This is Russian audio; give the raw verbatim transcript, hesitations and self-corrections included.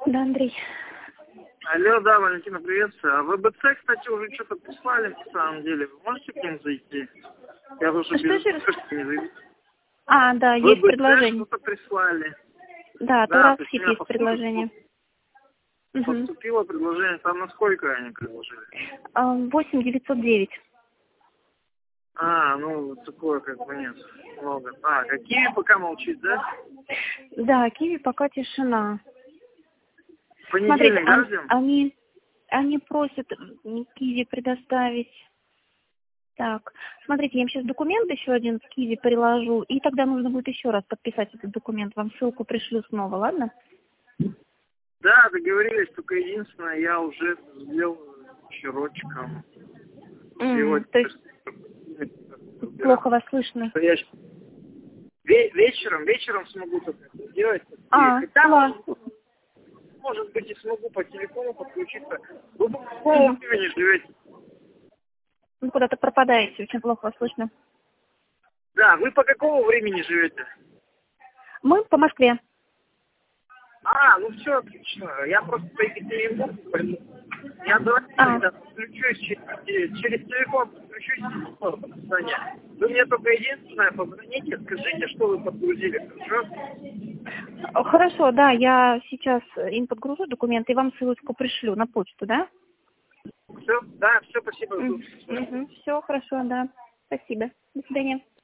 Да, Андрей. Алло, да, Валентина, приветствую. А в ВБЦ, кстати, уже что-то прислали, на самом деле. Вы можете к ним зайти? Я уже А что без еще раз? не зайду. А, да, В есть ВБЦ предложение. что-то прислали. Да, Да, Турас то есть у Хит меня есть поступило, предложение. Угу. поступило предложение. Там на сколько они предложили? восемь девятьсот девять. А, ну, такое как бы нет. Много. А, какие пока молчит, да? Да, Киви пока тишина. В Смотрите, понедельник, да, он- ждем? они, они просят Киви предоставить. Так, смотрите, я им сейчас документ еще один в Киви приложу, и тогда нужно будет еще раз подписать этот документ. Вам ссылку пришлю снова, ладно? Да, договорились, только единственное, я уже сделал счетчиком. М, Сегодня то есть плохо вас слышно. что я щ- ве- вечером, вечером смогу только это сделать. И А, хотя, ладно. может, может быть, и смогу по телефону подключиться. Вы по какому времени живете? Вы куда-то пропадаете, очень плохо вас слышно. Да, вы по какому времени живете? Мы по Москве. А, ну все, отлично. Я просто по Екатеринбургу, поэтому я давайте А. тогда подключусь через, через телефон, подключусь по расписанию. Вы мне только единственное позвоните, скажите, что вы подгрузили, хорошо? Хорошо, да, я сейчас им подгружу документы и вам ссылочку пришлю на почту, да? Все, да, все, спасибо. Все, хорошо, да. Спасибо. До свидания.